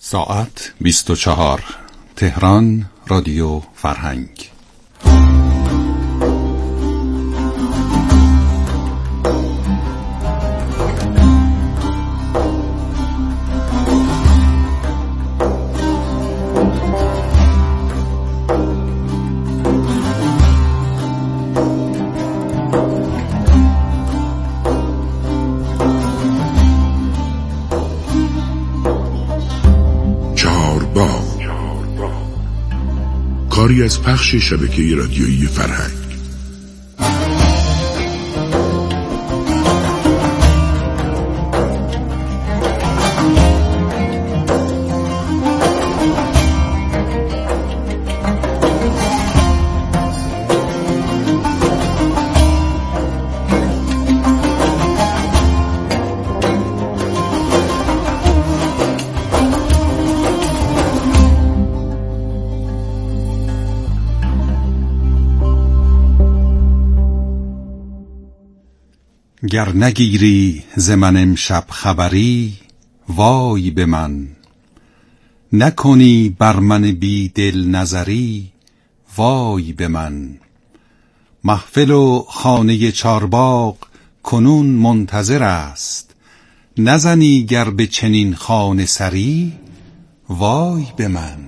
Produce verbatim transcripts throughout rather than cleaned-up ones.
ساعت بیست و چهار. تهران، رادیو فرهنگ. کاری از پخش شبکه رادیویی فرهنگ. گر نگیری ز من امشب خبری، وای به من. نکنی بر من بی دل نظری، وای به من. محفل و خانه چارباغ کنون منتظر است، نزنی گر به چنین خانه سری، وای به من.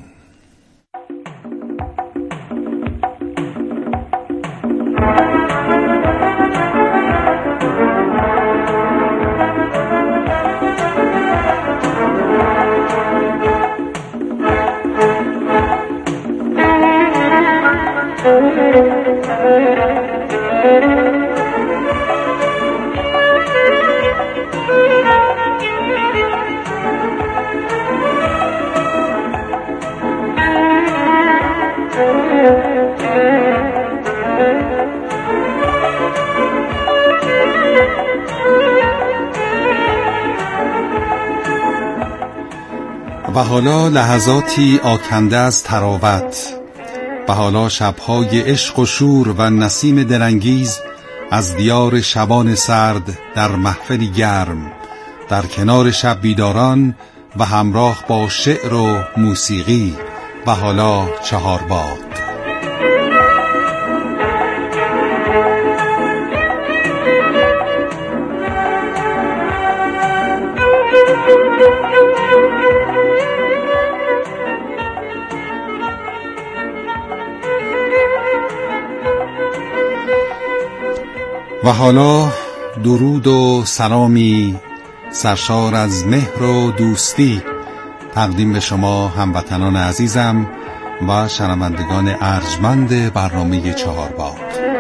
و حالا لحظاتی آکنده از تراوت، و حالا شبهای عشق و شور و نسیم دلانگیز از دیار شبان سرد در محفلی گرم، در کنار شب بیداران و همراه با شعر و موسیقی. و حالا چهارباد. و حالا درود و سلامی سرشار از مهر و دوستی تقدیم به شما هموطنان عزیزم و شنوندگان ارجمند برنامه چهارباد.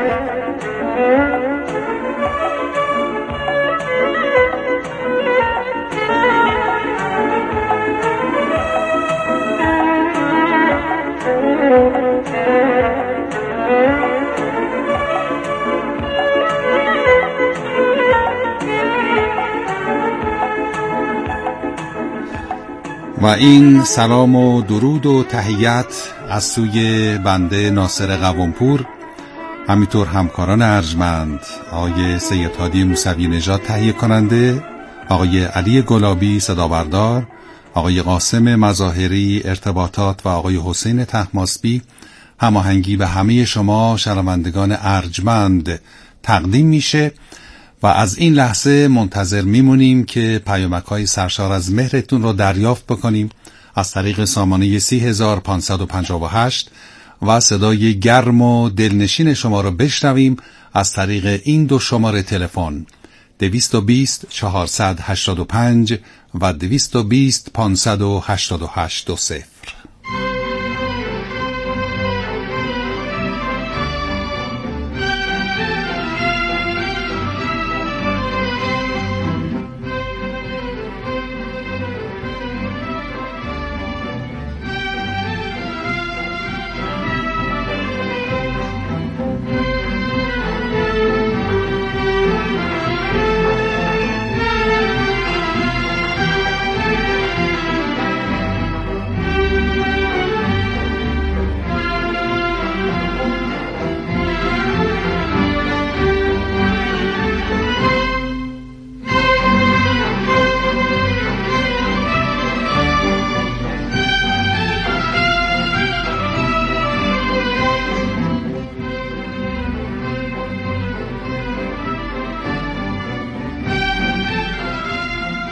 و این سلام و درود و تحیت از سوی بنده ناصر قوامپور، همینطور همکاران ارجمند آقای سید هادی موسوی نژاد تهیه کننده، آقای علی گلابی صدابردار، آقای قاسم مظاهری ارتباطات و آقای حسین طهماسبی هماهنگی و همه شما شنوندگان ارجمند تقدیم میشه. و از این لحظه منتظر میمونیم که پیامک‌های سرشار از مهرتون رو دریافت بکنیم از طریق سامانه سی هزار و پانصد و پنجاه و هشت و صدای گرم و دلنشین شما رو بشنویم از طریق این دو شماره تلفن دویست و بیست چهارصد و هشتاد و پنج و دویست و بیست پانصد و هشتاد و هشت دو صفر.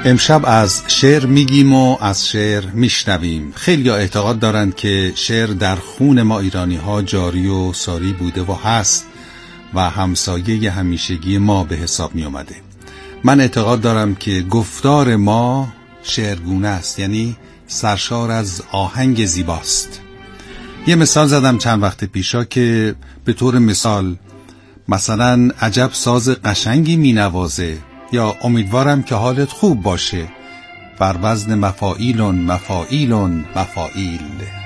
امشب از شعر میگیم و از شعر میشنویم. خیلی ها اعتقاد دارند که شعر در خون ما ایرانی ها جاری و ساری بوده و هست و همسایه همیشگی ما به حساب می اومده. من اعتقاد دارم که گفتار ما شعرگونه است، یعنی سرشار از آهنگ زیباست. یه مثال زدم چند وقت پیشا که به طور مثال مثلا عجب ساز قشنگی می نوازه، یا امیدوارم که حالت خوب باشه، بر وزن مفاعیلون مفاعیلون مفاعیل.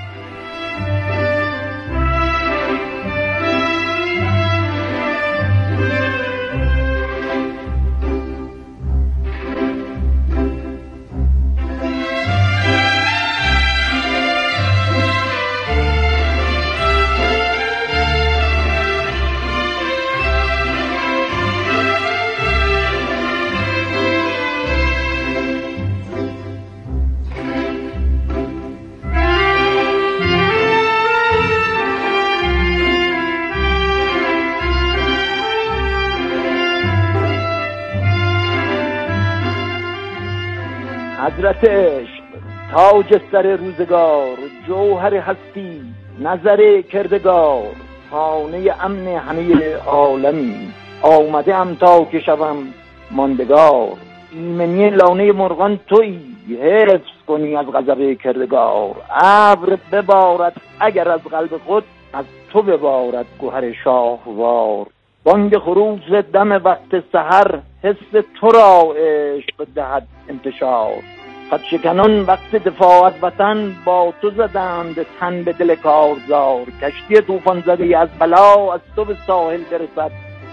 حضرت عشق تاج سر روزگار، جوهر هستی نظر کردگار، خانه امن همه عالمی، آمده ام تا که شوم ماندگار. ایمنی لانه مرغان تویی، حفظ کنی از غضب کردگار. ابر ببارد اگر از قلب خود، از تو ببارد گوهر شاهوار. بانگ خروج دم وقت سحر، حس تو را عشق دهد انتشار. خط شکنان وقت دفاع از وطن، با تو زدند تن به دل کارزار. کشتی طوفان زده از بلا، از تو به ساحل برسد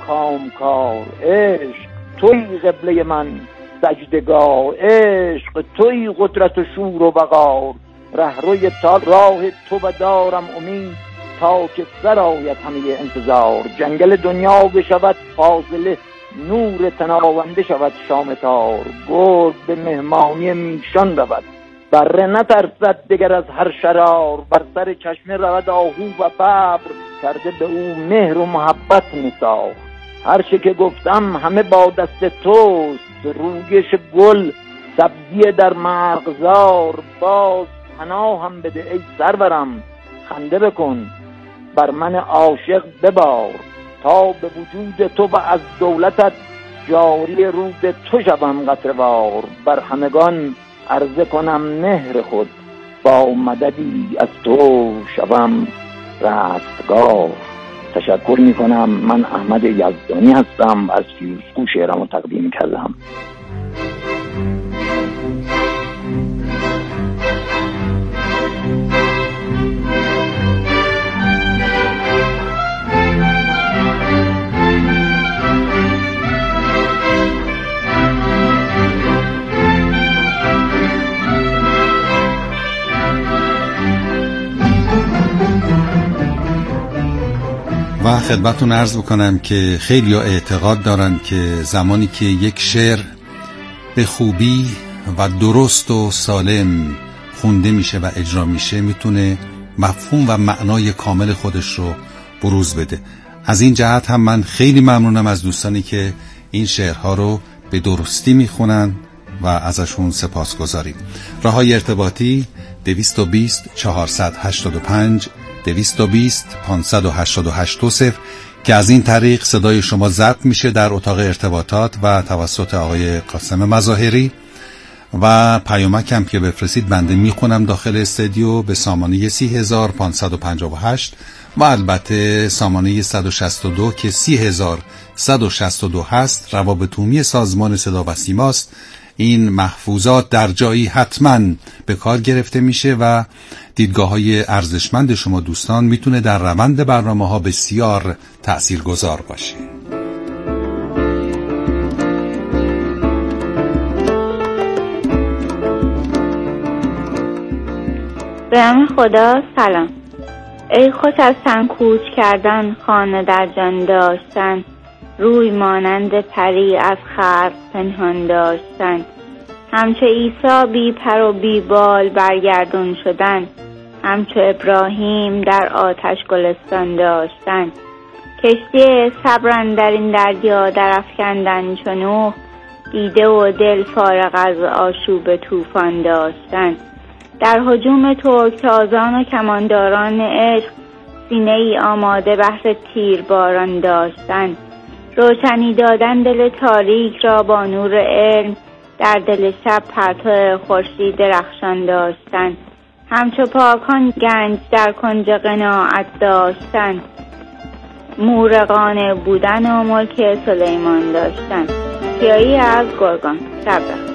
کامکار. عشق توی قبله من سجدگاه، عشق توی قدرت و شور و وقار. رهروی تا راه تو و دارم امید، تا که سر آید همه انتظار. جنگل دنیا بشود فاصله، نور تناونده شود شام تار. گرد به مهمانی میشان رود، بره نترسد دگر از هر شرار. بر سر چشمه رود آهو و ببر، کرده به او مهر و محبت نثار. هر چه که گفتم همه با دست توست، رویش گل سبزی در مرغزار. باز پناهم بده ای سرورم، خنده بکن بر من عاشق ببار. تا به وجود تو و از دولتت، جاری رود تو شوم قطره‌وار. بر همگان عرضه کنم مهر خود، با مددی از تو شوم رستگار. تشکر می کنم. من احمد یزدانی هستم، از فیروزکوه شعرمو تقدیم کردم. و خدمتتون عرض بکنم که خیلی ها اعتقاد دارن که زمانی که یک شعر به خوبی و درست و سالم خونده میشه و اجرا میشه، میتونه مفهوم و معنای کامل خودش رو بروز بده. از این جهت هم من خیلی ممنونم از دوستانی که این شعرها رو به درستی میخونن و ازشون سپاسگزاریم. راههای ارتباطی دویست و بیست چهارصد و هشتاد و پنج دویست و بیست پانصد و هشتاد و هشت دو صفر که از این طریق صدای شما ضبط میشه در اتاق ارتباطات و توسط آقای قاسم مظاهری، و پیامک هم که بفرستید بنده میخونم داخل استودیو به سامانه سی هزار پانصد و پنجاه و هشت و البته سامانه صد و شصت و دو که سی هزار صد و شصت و دو هست. روابط عمومی سازمان صدا و سیماست. این محفوظات در جایی حتما به کار گرفته میشه و دیدگاه‌های ارزشمند شما دوستان میتونه در روند برنامه‌ها بسیار تأثیرگذار باشه. به نام خدا. سلام. ای خوش از تن کوچ کردن، خانه در جان داشتن، روی مانند پری از خلق پنهان داشتن. همچو عیسی بی پر و بی بال برگردون شدن، همچو ابراهیم در آتش گلستان داشتن. کشتی صبر اندر این دریا در افکندن چو نوح، دیده و دل فارغ از آشوب طوفان داشتن. در هجوم ترکتازان و کمانداران عشق سینه ای آماده بهر تیر باران داشتن. روشنی دادن دل تاریک را با نور علم، در دل شب پرتو خورشید درخشان داشتن. همچو پاکان گنج در کنج قناعت داشتن. مورقانه بودن و ملک سلیمان داشتن. کیایی از گرگان. شب بخیر.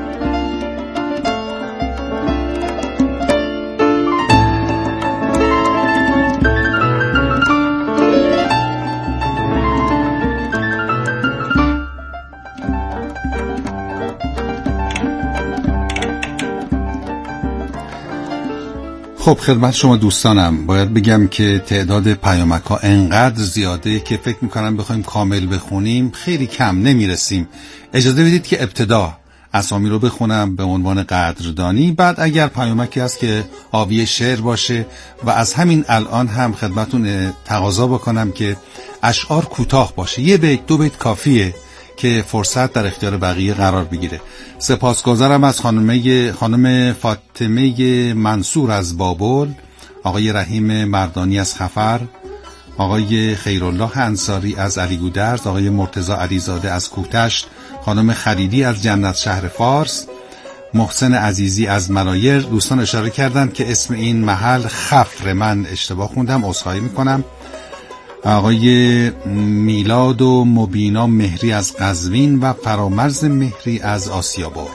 خب خدمت شما دوستانم باید بگم که تعداد پیامک ها انقدر زیاده که فکر میکنم بخوایم کامل بخونیم خیلی کم نمیرسیم. اجازه بدید که ابتدا اسامی رو بخونم به عنوان قدردانی، بعد اگر پیامکی هست که حاوی شعر باشه و از همین الان هم خدمتون تقاضا بکنم که اشعار کوتاه باشه، یه بیت دو بیت کافیه که فرصت در اختیار بقیه قرار بگیره. سپاسگزارم از خانم خانم فاطمه منصور از بابل، آقای رحیم مردانی از خفر، آقای خیرالله انصاری از علی گودرز، آقای مرتضی علیزاده از کوتشت، خانم خلیلی از جنت شهر فارس، محسن عزیزی از ملایر. دوستان اشاره کردن که اسم این محل خفر، من اشتباه خوندم، عذرخواهی میکنم. آقای میلاد و مبینا مهری از قزوین و فرامرز مهری از آسیابور.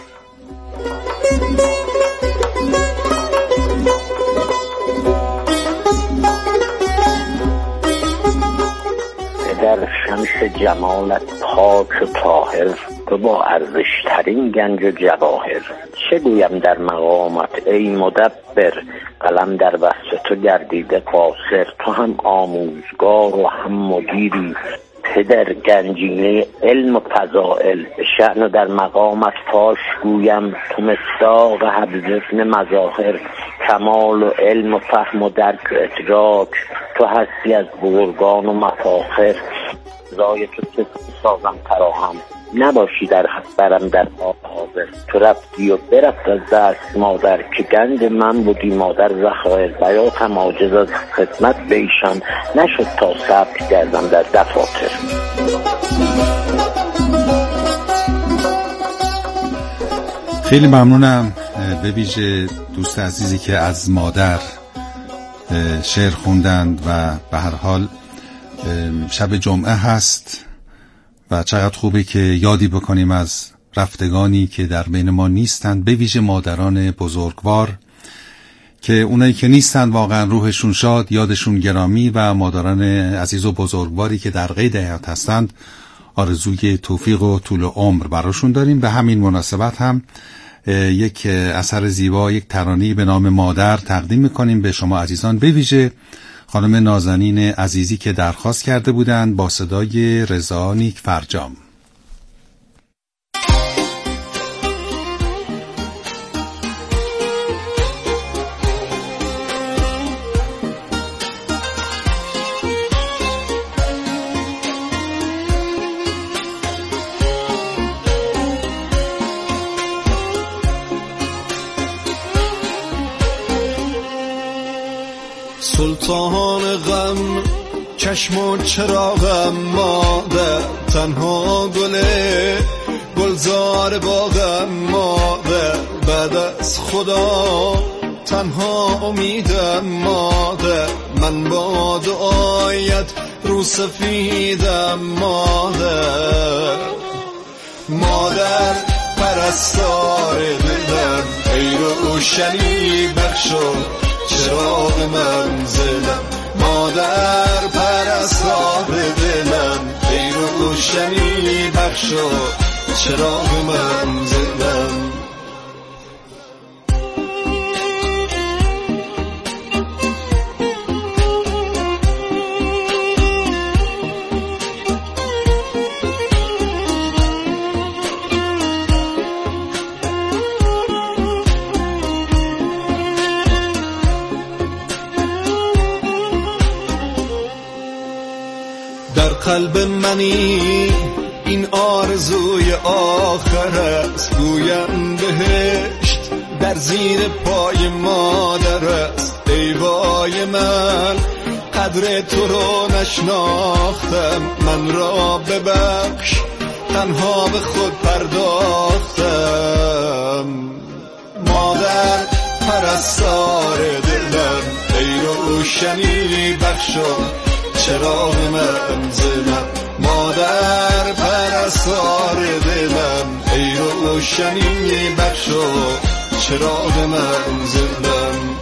در شمس جمالت پاک و طاهر، تو با ارزشترین گنج و جواهر. چه گویم در مقامت ای مدبر، قلم در وصف تو گردیده قاصر. تو هم آموزگار و هم مدیری، پدر گنجینه علم و فضائل. به شأن در مقامت فاش گویم، تو مصداق حبز ابن مظاهر. کمال و علم و فهم و درک و ادراک، تو هستی از بزرگان و مفاخر. زای تو که سازم تراهم، نباشی در برم در حاضر. تو رفتی و برفت از دست مادر، که گنج من بودی مادر ذخایر. بیاتم عاجز از خدمت به ایشان، نشد تا ثبت کردم در دفاتر. خیلی ممنونم، به ویژه دوست عزیزی که از مادر شعر خوندند و به هر حال شب جمعه هست و چقدر خوبه که یادی بکنیم از رفتگانی که در بین ما نیستند، به ویژه مادران بزرگوار که اونایی که نیستن واقعا روحشون شاد، یادشون گرامی، و مادران عزیز و بزرگواری که در قید حیات هستند آرزوی توفیق و طول عمر براشون داریم. به همین مناسبت هم یک اثر زیبا، یک ترانه‌ای به نام مادر تقدیم میکنیم به شما عزیزان، به ویژه خانم نازنین عزیزی که درخواست کرده بودند، با صدای رضا نیک فرجام. سلطان غم چشم و چراغم، مادر تنها گله گلزار باغم، مادر بعد از خدا تنها امیدم، مادر من با دعایت رو سفیدم، مادر مادر پرستار دلم، ای روشنی بخشو چراغ منزلم، مادر پرستار دلم، ای روشنی بخشو چراغ منزلم. در قلب منی این آرزوی آخر است، گویم بهشت در زیر پای مادر است. ای وای من قدر تو رو نشناختم، من را ببخش تنها به خود پرداختم. مادر پرستار دلم، ای روشنی بخشا چراغ منزلم. مادر پرستار دلم، ای روشنی بخشا چراغ منزلم.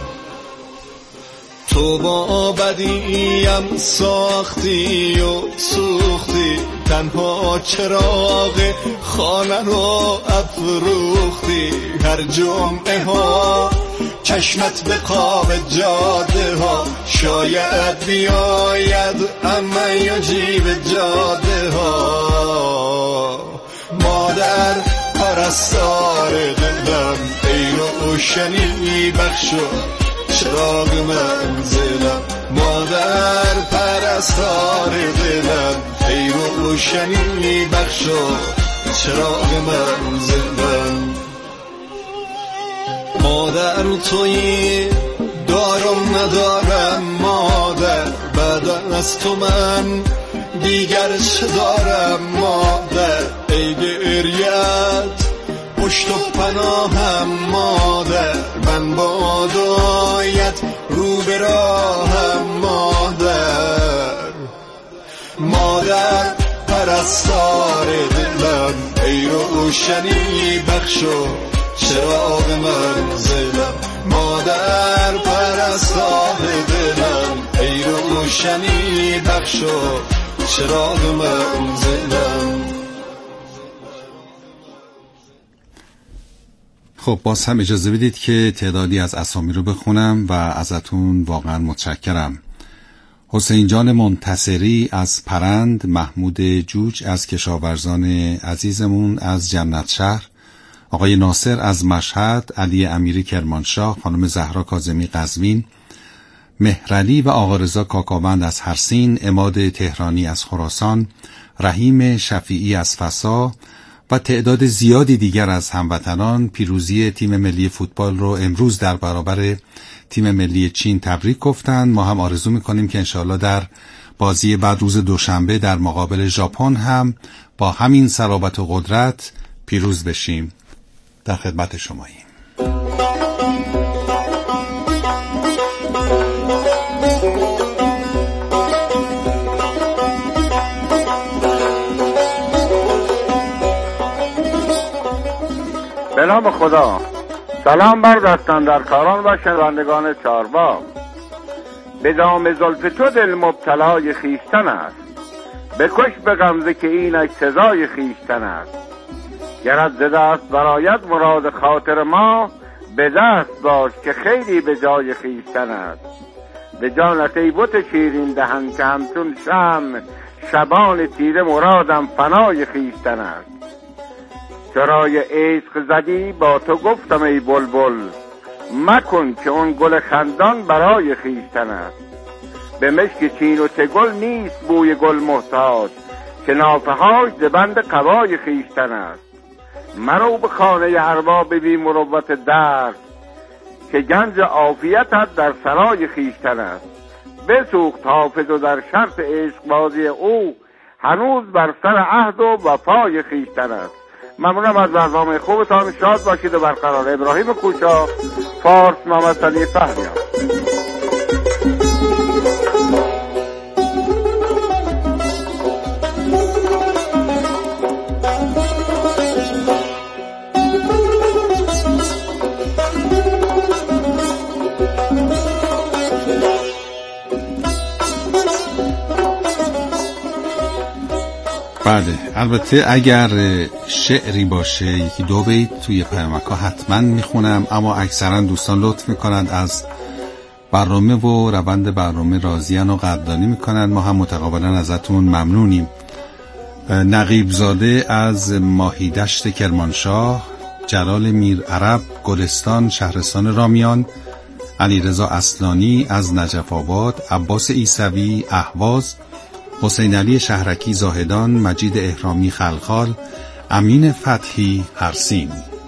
تو با بدیم ساختی و سوختی، تنها چراغ خانه رو افروختی. هر جمعه ها چشمت به خواب جاده ها، شاید بیاید اما یجیب جاده ها. مادر پرستار دلم، ای روشنی بخشو چراغ منزلم. مادر پرستار دلم، ای روشنی بخشو چراغ منزلم. مادر تویی دارم ندارم مادر، بعد از تو من دیگر چه دارم مادر. ای گریت پشت و پناهم مادر، من با دعایت رو به راهم مادر. مادر پرستار دلم، ای روشنی بخشو چراغ منزلم. مادر پرستار دلم، ای روشنی بخشو چراغ منزلم. خب باز هم اجازه بدید که تعدادی از اسامی رو بخونم و ازتون واقعا متشکرم. حسین جان منتصری از پرند، محمود جوج از کشاورزان عزیزمون از جنت شهر، آقای ناصر از مشهد، علی امیری کرمانشاه، خانم زهرا کاظمی قزوین، مهرعلی و آقا رضا کاکاوند از هرسین، عماد تهرانی از خراسان، رحیم شفیعی از فسا و تعداد زیادی دیگر از هموطنان پیروزی تیم ملی فوتبال رو امروز در برابر تیم ملی چین تبریک گفتن. ما هم آرزو میکنیم که انشاءالله در بازی بعد روز دوشنبه در مقابل ژاپن هم با همین صلابت و قدرت پیروز بشیم. در خدمت شماییم. به نام خدا. سلام بر دستاندرکاران و شنوندگان چهارباغ. به دام زلف تو دل مبتلای خیشتن است، بکش به غمزه که اینک سزای خیشتن است. گرت ز دست برآید مراد خاطر ما، به دست باش که خیلی به جای خیشتن است. به جانت ای بت شیرین دهن که همچون شمع شبان تیره مرادم فنای خیشتن است. چرای عشق زدی با تو گفتم ای بلبل، مکن که اون گل خندان برای خیشتن است. به مشک چین و چگل نیست بوی گل محتاج، که نافهاش ز بند قبای خیشتن است. مرو به خانه ارباب بی مروت درد، که گنج عافیتت در سرای خیشتن است. بسوخت حافظ و در شرط عشق بازی او، هنوز بر سر عهد و وفای خیشتن است. ممنونم از برنامه خوبتان. شاد باشید و برقرار. ابراهیم کوچا، فارس، محمد علی فهمیان. بله، البته اگر شعری باشه یکی دو بیت توی پیامک‌ها حتما میخونم، اما اکثرا دوستان لطف میکنند از برنامه و روند برنامه راضیان و قدردانی میکنند. ما هم متقابلا ازتون ممنونیم. نقیب زاده از ماهیدشت کرمانشاه، جلال میر عرب گلستان شهرستان رامیان، علیرضا اصلانی از نجف آباد، عباس عیسوی اهواز، حسین علی شهرکی زاهدان، مجید احرامی خلخال، امین فتحی هرسین.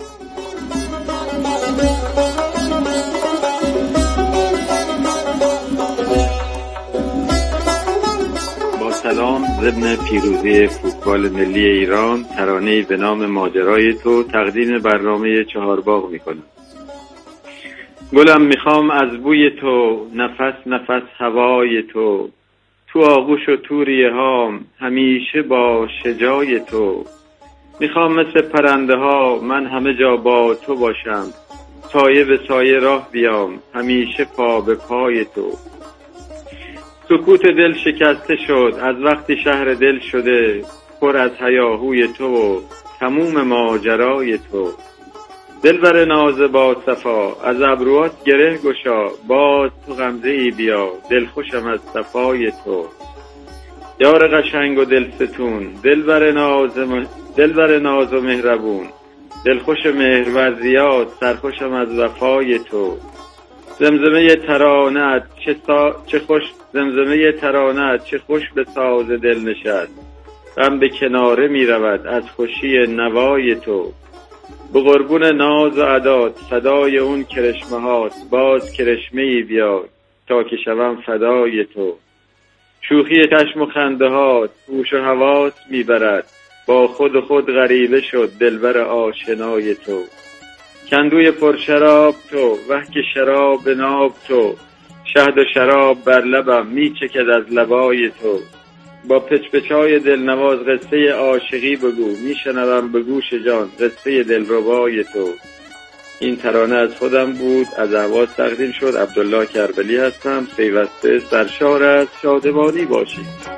سلام، ضمن پیروزی فوتبال ملی ایران ترانه‌ای به نام ماجرای تو تقدیم برنامه چهارباغ میکنم. گلم میخوام از بوی تو، نفس نفس هوای تو، تو آغوش و تو ریه هام همیشه با شجای تو. میخوام مثل پرنده ها من همه جا با تو باشم، سایه به سایه راه بیام همیشه پا به پای تو. سکوت دل شکسته شد از وقتی شهر دل شده، پر از هیاهوی تو و تموم ماجرای تو. دلبر ناز با صفا از ابروات گره گشا، باز تو غمزه ای بیا دلخوشم از صفای تو. یار قشنگ و دلستون، دلبر ناز م... دلبر ناز و مهربون، دلخوش مهرورزیات سرخوشم از وفای تو. زمزمه ترانه‌ات چه, سا... چه خوش زمزمه ترانه‌ات چه خوش به ساز دل نشست، غم به کناره می رود از خوشی نوای تو. به قربون ناز و عدات صدای اون کرشمه هات، باز کرشمه ای بیا تا که شوم فدای تو. شوخی چشم و خنده هات هوش و حواس می برد، با خود خود غریبه شد دلبر آشنای تو. کندوی پرشراب تو، وحک شراب ناب تو، شهد و شراب بر لبم می چکد از لبای تو. با پچ پچای دلنواز قصه عاشقی بگو، می شنوم به گوش جان قصه دلربای تو. این ترانه از خودم بود، از اهواز تقدیم شد. عبدالله کربلی هستم، پیوسته سرشار از شادمانی باشید.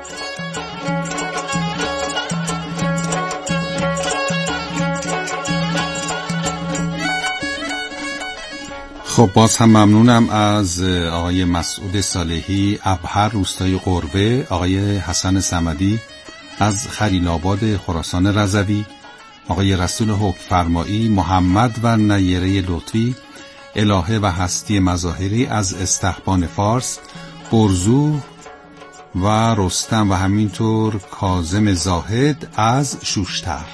خب باز هم ممنونم از آقای مسعود صالحی، ابهر روستای قربه، آقای حسن صمدی از خلیل آباد خراسان رضوی، آقای رسول حکم فرمایی، محمد و نیره لطفی، الهه و هستی مظاهری از استحبان فارس، برزو و رستم و همینطور کاظم زاهد از شوشتر.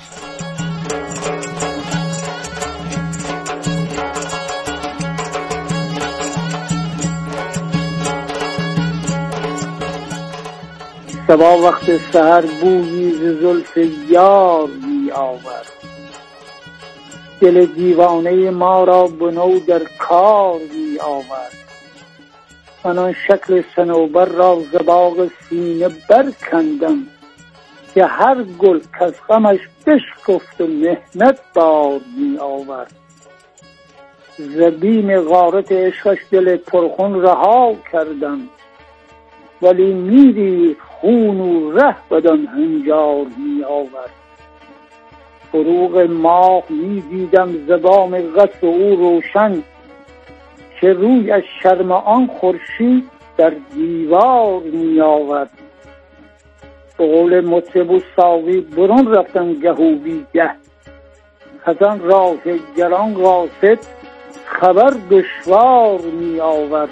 صبا وقت سحر بویی ز زلف یار می آورد، دل دیوانه ما را به نو در کار می آورد. من آن شکل صنوبر را ز باغ سینه برکندم، که هر گل کز غمش بشکفت و محنت بار می آورد. ز بیم غارت عشقش دل پرخون رها کردم، ولی میری خون و ره بدان هنجار می آورد. فروغ ماه می دیدم ز بام قصر او روشن، که روی از شرم آن خورشید در دیوار می آورد. به قول مطرب و ساقی برون رفتم گه و بیگه، از آن راه گران قاصد خبر دشوار می آورد.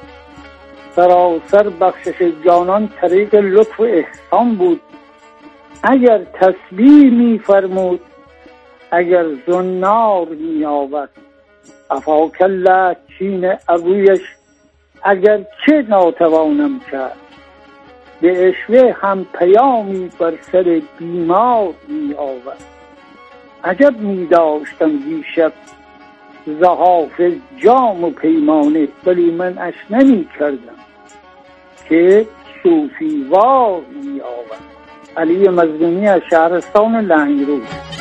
سراسر بخشش جانان طریق لطف و احسان بود، اگر تسبیح می فرمود اگر زنار می آورد. افاک الله چین ابرویش اگر چه ناتوانم کرد، به اشوه هم پیامی بر سر بیمار می آورد. عجب می داشتم دیشب ز حافظ جام و پیمانه، ولی من اش نمی کردم که صوفی وار می آورد. علی مظلومی از شهرستان لنگرود.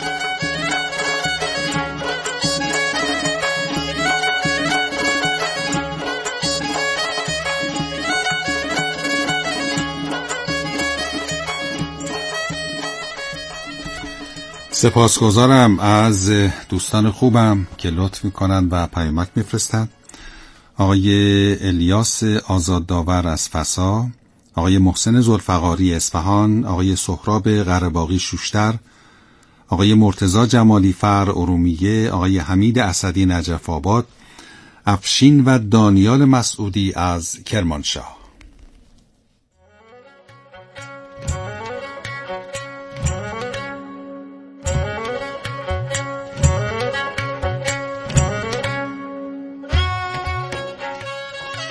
سپاسگزارم از دوستان خوبم که لطف میکنند و پیامک میفرستند. آقای الیاس آزاد داور از فسا، آقای محسن ذوالفقاری اصفهان، آقای سهراب قره‌باغی شوشتر، آقای مرتضی جمالی فر ارومیه، آقای حمید اسدی نجف آباد، افشین و دانیال مسعودی از کرمانشاه.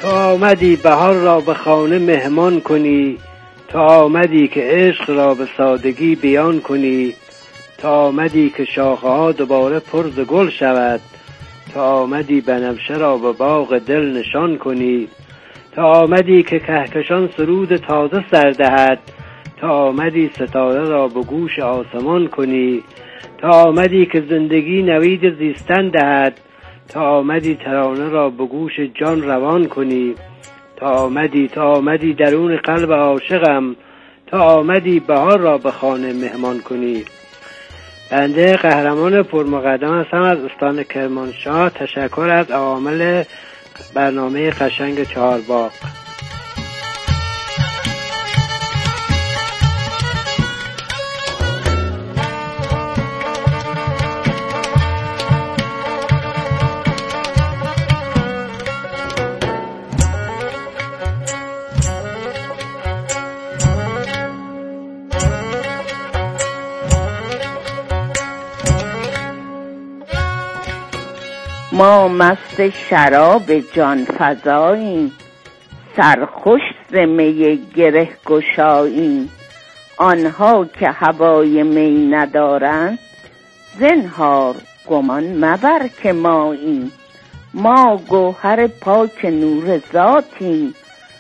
تو آمدی بهار را به خانه مهمان کنی، تو آمدی که عشق را به سادگی بیان کنی، تو آمدی که شاخه ها دوباره پر ز گل شود، تو آمدی بنفشه را به باغ دل نشان کنی، تو آمدی که کهکشان سرود تازه سر دهد، تو آمدی ستاره را به گوش آسمان کنی، تو آمدی که زندگی نوید زیستن دهد، تو آمدی ترانه را به گوش جان روان کنی، تو آمدی تو آمدی درون قلب عاشقم، تو آمدی بهار را به خانه مهمان کنی. بنده قهرمان پرمقدم هستم از استان کرمانشاه. تشکر از عوامل برنامه قشنگ چهارباغ. ما مست شراب جان فزاییم، سرخوش ز می گره گشاییم. آنها که هوای می ندارند، زنهار گمان مبر که ماییم. ما گوهر پاک نور ذاتیم،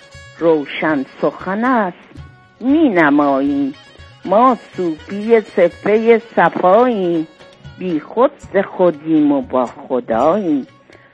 روشن سخن است می نماییم. ما صوفی صفه صفاییم، بی خود ز خودیم و با خداییم.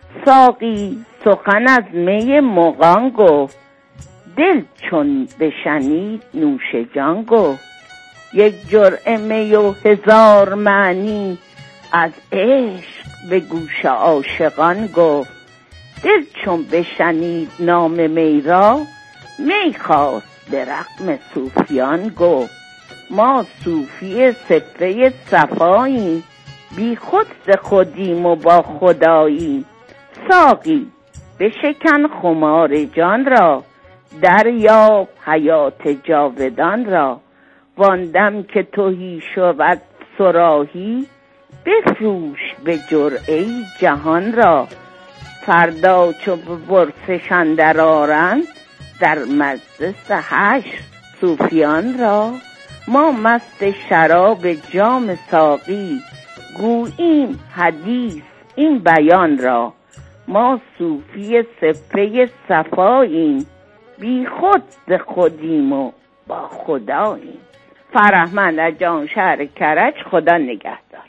ساقی سخن از می مغان گفت، دل چون بشنید نوش جان گفت. یک جرعه می و هزار معنی، از عشق به گوش عاشقان گفت. دل چون بشنید نام می را، می خواست به رغم صوفیان گفت. ما صوفی صفه صفاییم، بی خود ز خودیم و با خداییم. ساقی بشکن خمار جان را، دریاب حیات جاودان را. واندم که تهی شود صراحی، بفروش به جرعه جهان را. فردا چو به برسش اندر آرند، در مجلس حشر صوفیان را. ما مست شراب جام ساقی، گوییم حدیث این بیان را. ما صوفی صفه صفاییم، بی خود ز خودیم و با خداییم. فرهمند از جان شهر کرج. خدا نگهدار.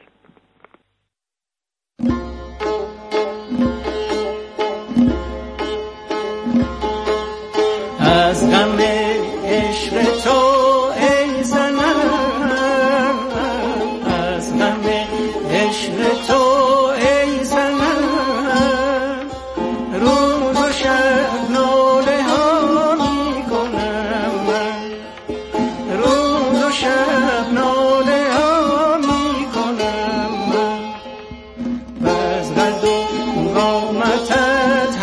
از غم عشق تو ای زنم، از غم عشق تو ای زنم، روز و شب ناله ها می کنم من، روز و شب ناله ها می کنم من. و از قد و قامتت